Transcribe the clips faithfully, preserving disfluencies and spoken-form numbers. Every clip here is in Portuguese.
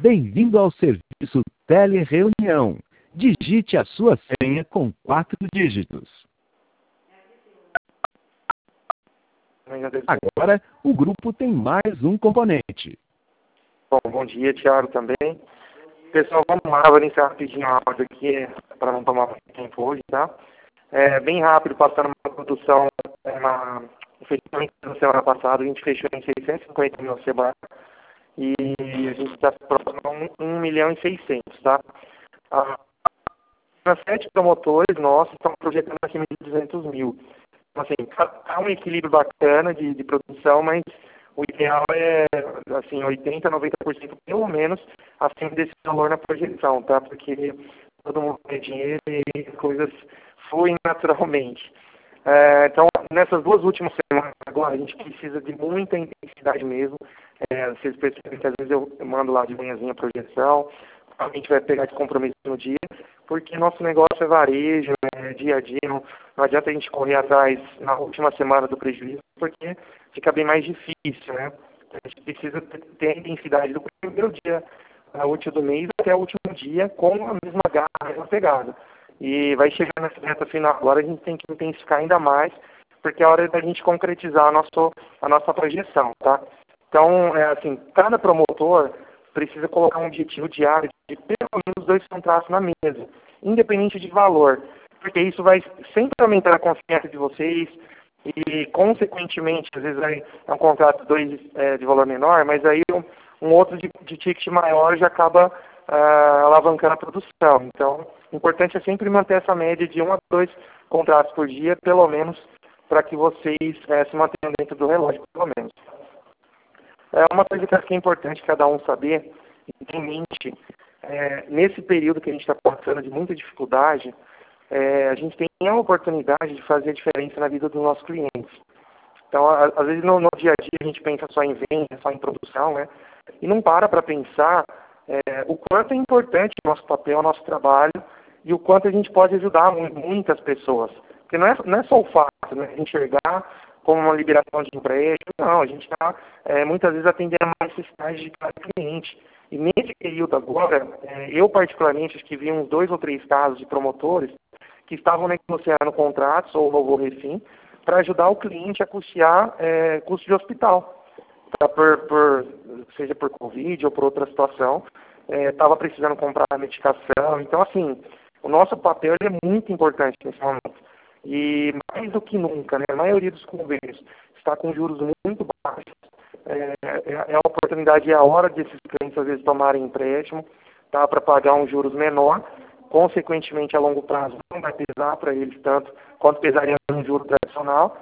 Bem-vindo ao serviço Telereunião. Digite a sua senha com quatro dígitos. Agora, o grupo tem mais um componente. Bom, bom dia, Thiago, também. Pessoal, vamos lá, vou iniciar rapidinho a áudio aqui, para não tomar muito tempo hoje, tá? É, bem rápido, passando uma produção, uma, efetivamente na semana passada, a gente fechou em seiscentos e cinquenta mil C B A e a gente está próximo a um milhão e seiscentos, tá? Ah, sete promotores nossos estão projetando acima de duzentos mil. Então, assim, há um equilíbrio bacana de, de produção, mas o ideal é, assim, oitenta, noventa por cento pelo menos acima desse valor na projeção, tá? Porque todo mundo tem dinheiro e as coisas fluem naturalmente. É, então, nessas duas últimas semanas agora, a gente precisa de muita intensidade mesmo. É, vocês percebem que às vezes eu, eu mando lá de manhãzinha a projeção, a gente vai pegar de compromisso no dia, porque nosso negócio é varejo, é dia a dia, não, não adianta a gente correr atrás na última semana do prejuízo, porque fica bem mais difícil, né? A gente precisa ter a intensidade do primeiro dia útil do mês até o último dia com a mesma garra, a mesma pegada. E vai chegar nessa reta final agora, a gente tem que intensificar ainda mais, porque é a hora da gente concretizar a, nosso, a nossa projeção, tá? Então, é assim, cada promotor precisa colocar um objetivo diário de pelo menos dois contratos na mesa, independente de valor, porque isso vai sempre aumentar a confiança de vocês e, consequentemente, às vezes é um contrato dois, é, de valor menor, mas aí um, um outro de, de ticket maior já acaba uh, alavancando a produção. Então, o importante é sempre manter essa média de um a dois contratos por dia, pelo menos, para que vocês é, se mantenham dentro do relógio, pelo menos. É uma coisa que acho que é importante cada um saber e ter em mente, é, nesse período que a gente está passando de muita dificuldade, é, a gente tem a oportunidade de fazer a diferença na vida dos nossos clientes. Então, a, às vezes no, no dia a dia a gente pensa só em venda, só em produção, né? E não para para pensar é, o quanto é importante o nosso papel, o nosso trabalho e o quanto a gente pode ajudar muitas pessoas. Porque não é, não é só o fato, né, de enxergar como uma liberação de empréstimo, não, a gente está é, muitas vezes atendendo a necessidade de cada cliente. E nesse período agora, é, eu particularmente acho que vi uns dois ou três casos de promotores que estavam negociando contratos ou novo refim para ajudar o cliente a custear é, custo de hospital. Tá, por, por, seja por Covid ou por outra situação, estava é, precisando comprar medicação. Então, assim, o nosso papel é muito importante nesse momento. E mais do que nunca, né, a maioria dos convênios está com juros muito baixos. É, é, é a oportunidade, é a hora desses clientes às vezes tomarem empréstimo, tá, para pagar um juros menor. Consequentemente, a longo prazo não vai pesar para eles tanto quanto pesaria um juro tradicional.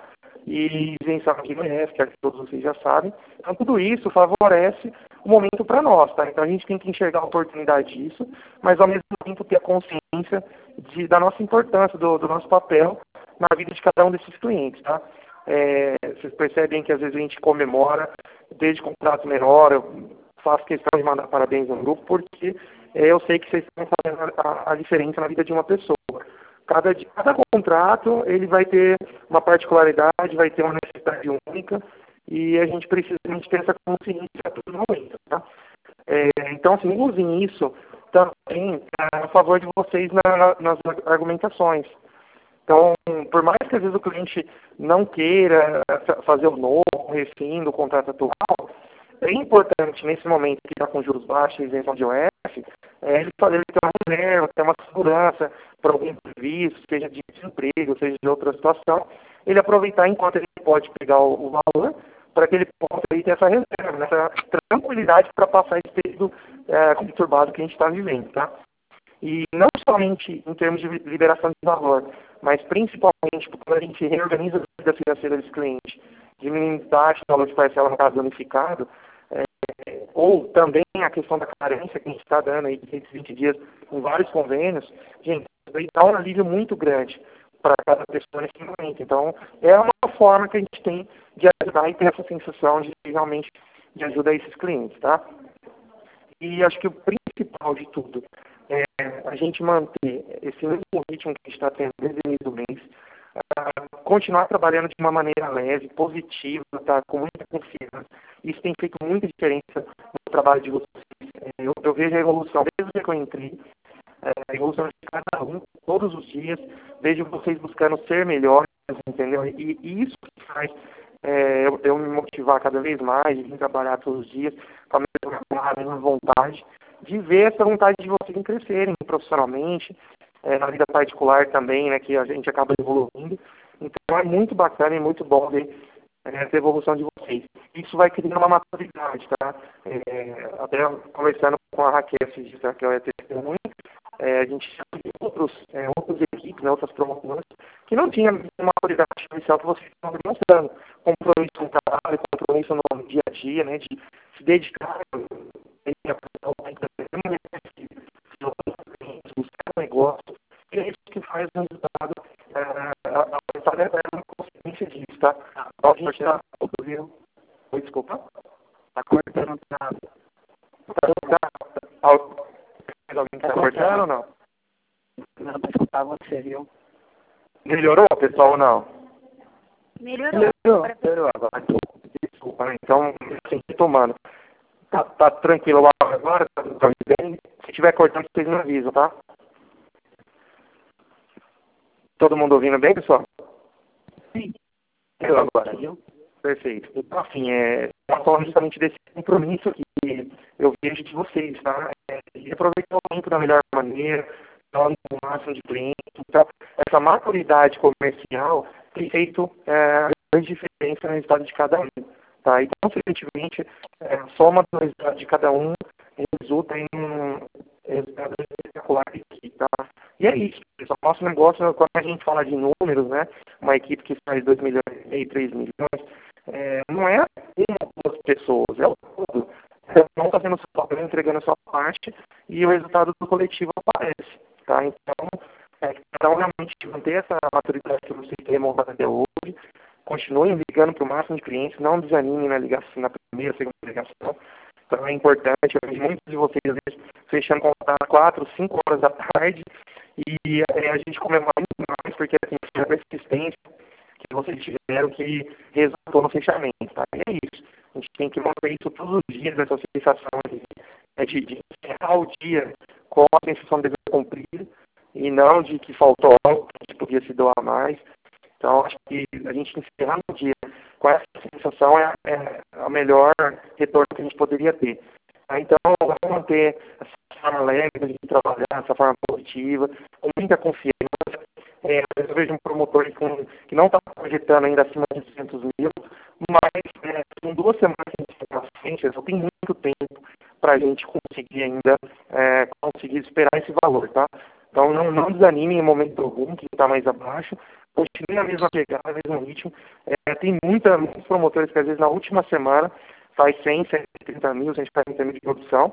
E isenção aqui no I R F, que todos vocês já sabem. Então, tudo isso favorece o momento para nós, tá? Então, a gente tem que enxergar a oportunidade disso, mas, ao mesmo tempo, ter a consciência de, da nossa importância, do, do nosso papel na vida de cada um desses clientes, tá? É, vocês percebem que, às vezes, a gente comemora, desde contrato menor, eu faço questão de mandar parabéns no grupo, porque é, eu sei que vocês estão fazendo a, a diferença na vida de uma pessoa. Cada, cada contrato ele vai ter uma particularidade, vai ter uma necessidade única e a gente precisa a gente ter essa consciência a todo momento. Tá? É, então, assim, usem isso também a favor de vocês na, na, nas argumentações. Então, por mais que às vezes o cliente não queira fazer o novo, o refim do contrato atual, é importante nesse momento que está com juros baixos e isenção de O F, é, ele fazer ter uma reserva, ter uma segurança para algum serviço, seja de desemprego, seja de outra situação, ele aproveitar enquanto ele pode pegar o, o valor, para que ele possa aí, ter essa reserva, essa tranquilidade para passar esse período é, conturbado que a gente está vivendo, tá? E não somente em termos de liberação de valor, mas principalmente quando a gente reorganiza a vida financeira desse cliente, diminuindo taxa, valor de parcela no caso unificado, é, ou também a questão da carência que a gente está dando aí de cento e vinte dias em vários convênios, gente, isso dá um alívio muito grande para cada pessoa nesse momento. Então, é uma forma que a gente tem de ajudar e ter essa sensação de realmente de ajuda a esses clientes, tá? E acho que o principal de tudo é a gente manter esse mesmo ritmo que a gente está tendo desde o início do mês, uh, continuar trabalhando de uma maneira leve, positiva, tá? Com muita confiança. Isso tem feito muita diferença no trabalho de vocês. Eu, eu vejo a evolução desde que eu entrei, é, a evolução de cada um, todos os dias, vejo vocês buscando ser melhores, entendeu? E, e isso que faz é, eu, eu me motivar cada vez mais, de vir trabalhar todos os dias, com a mesma, a mesma vontade, de ver essa vontade de vocês em crescerem profissionalmente, é, na vida particular também, né, que a gente acaba evoluindo. Então é muito bacana e muito bom ver é, essa evolução de vocês. Isso vai criando uma maturidade, tá? É, até conversando com a Raquel, esses dias, que é testemunha, é, a gente já tem outros, é, outras equipes, né, outras promotoras, que não tinham uma maturidade inicial que vocês estão demonstrando. Compromisso no trabalho, compromisso no dia a dia, né, de se dedicar a buscar um negócio, e é isso que faz o resultado. É, a vontade é uma consequência disso, tá? A gente está... Oi, desculpa. Está cortando nada. Está alguém que está cortando ou não? Não, para escutar você, viu? Melhorou, pessoal, ou não? Melhorou. Melhorou, melhorou agora. Desculpa, então, assim, tomando. Tá, tá tranquilo agora? Tá, tá bem? Se estiver cortando, vocês me avisam, tá? Todo mundo ouvindo bem, pessoal? Sim. Eu agora, viu? Perfeito. Então, assim, é uma forma justamente desse compromisso que eu vejo de vocês, tá? É, de aproveitar o tempo da melhor maneira, falando com o máximo de clientes. Então, essa maturidade comercial tem feito é, grande diferença no resultado de cada um, tá? E, consequentemente, é, a soma do resultado de cada um resulta em um resultado espetacular aqui, tá? E é isso, pessoal. Nosso negócio, quando a gente fala de números, né? Uma equipe que faz dois milhões e meio, três milhões, é, não é uma ou duas pessoas, é o todo. Não está fazendo o seu papel, entregando a sua parte, e o resultado do coletivo aparece, tá? Então, é, cada um realmente manter essa maturidade que vocês têm montado até hoje, continuem ligando para o máximo de clientes, não desanimem na ligação, na primeira, segunda ligação. Então é importante, eu vejo muitos de vocês, às vezes, fechando contato às quatro, cinco horas da tarde, e é, a gente comemora muito mais, porque assim, a persistência que vocês tiveram que resultou no fechamento, tá? E é isso. A gente tem que manter isso todos os dias, essa sensação de, de, de encerrar o dia com a sensação de dever cumprir, e não de que faltou algo, que podia se doar mais. Então, acho que a gente encerrar o dia com essa sensação é, é o melhor retorno que a gente poderia ter. Então, vamos manter essa forma leve de trabalhar, essa forma positiva, com muita confiança. É, eu vejo um promotor com, que não está projetando ainda acima de duzentos mil, mas é, com duas semanas na frente, só tem muito tempo para a gente conseguir ainda é, conseguir esperar esse valor, tá? Então, não, não desanime em momento algum, que está mais abaixo. Continue a mesma pegada, o mesmo ritmo. É, tem muita, muitos promotores que, às vezes, na última semana, faz cem, cento e trinta mil, cento e quarenta mil de produção.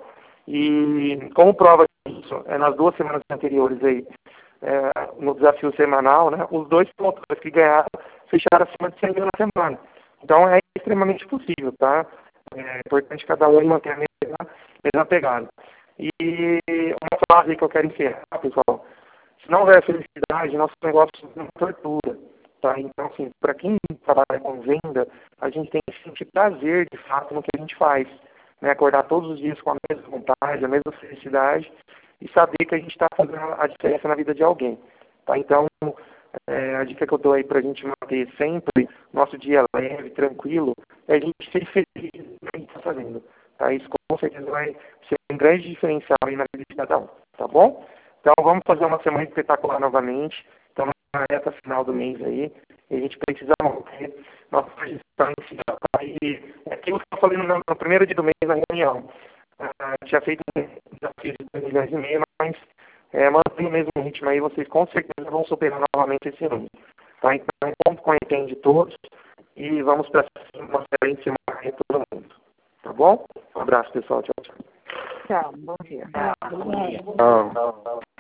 E, como prova disso, é, nas duas semanas anteriores, aí, é, no desafio semanal, né, os dois promotores que ganharam fecharam acima de cem mil na semana. Então, é extremamente possível, tá? É importante cada um manter a mesma, mesma pegada. E uma frase que eu quero encerrar, pessoal. Se não houver felicidade, nosso negócio é uma tortura, tá? Então, assim, para quem trabalha com venda, a gente tem que sentir prazer, de fato, no que a gente faz. Né? Acordar todos os dias com a mesma vontade, a mesma felicidade e saber que a gente está fazendo a diferença na vida de alguém, tá? Então, é, a dica que eu dou aí para a gente manter sempre nosso dia leve, tranquilo, é a gente ser feliz no que a gente está fazendo. Tá? Isso com certeza vai ser um grande diferencial aí na vida de cada um, tá bom? Então vamos fazer uma semana espetacular novamente. Então na reta final do mês aí, e a gente precisa manter nossa resistência. E é aquilo que eu falei no, no primeiro dia do mês na reunião. A gente já fez um desafio de dois milhões e meio, mas é, mantendo o mesmo ritmo aí, vocês com certeza vão superar novamente esse número. Tá? Então, conto com a entende de todos e vamos para uma excelente semana aí todo mundo. Tá bom? Um abraço, pessoal. Tchau, tchau. Tchau, bom dia. Tchau.